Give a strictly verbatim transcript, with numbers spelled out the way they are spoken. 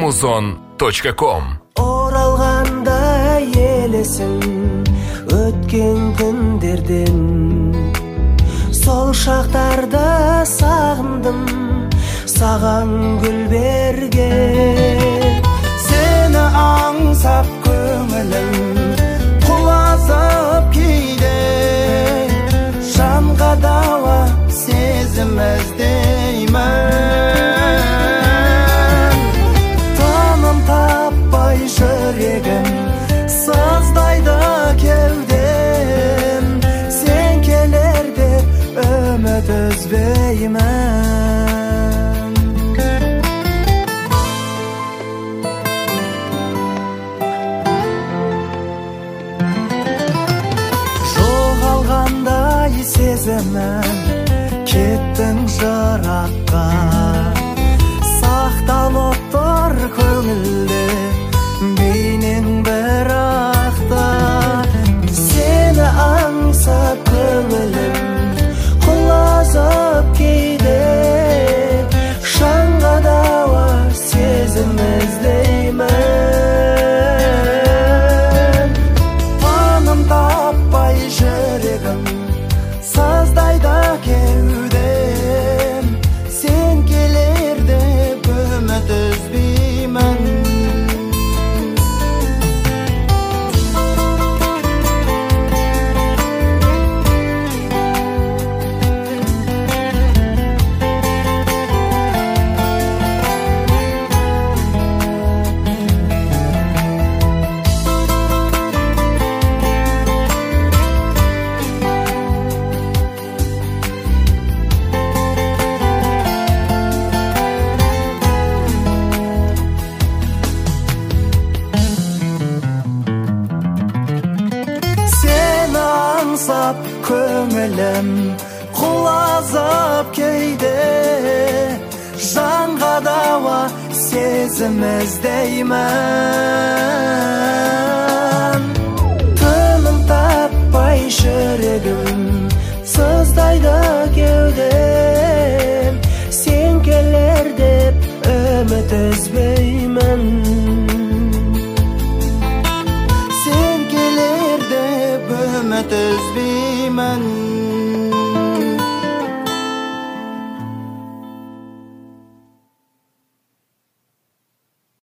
amazon точка ком. Оралғанда елесің өткен күндерден, сол шақтарды сағындым, саған гүл берген. Сені аңсап көңілім құлазып кейде, жанға дауа сезім іздеймін. Тыным таппай жүрегім сыздайды кеудем, сен келер деп үміт үзбеймін. Жоғалғандай сезімім кеттің жыраққа, сақталып тұр көңілде бейнең бірақта. Сені аңсап көңілім құлазып кейде, шаңға дауа сезім іздеймін. Тыным таппай жүрегім сыздайды кеудем, сен келер деп үміт үзбеймін. Сені аңсап көңілім құлазып кейде, жанға дауа сезім іздеймін. Тыным таппай жүрегім сыздайды кеудем, сен келер деп үміт үзбеймін. Сен келер деп үміт үзбеймін.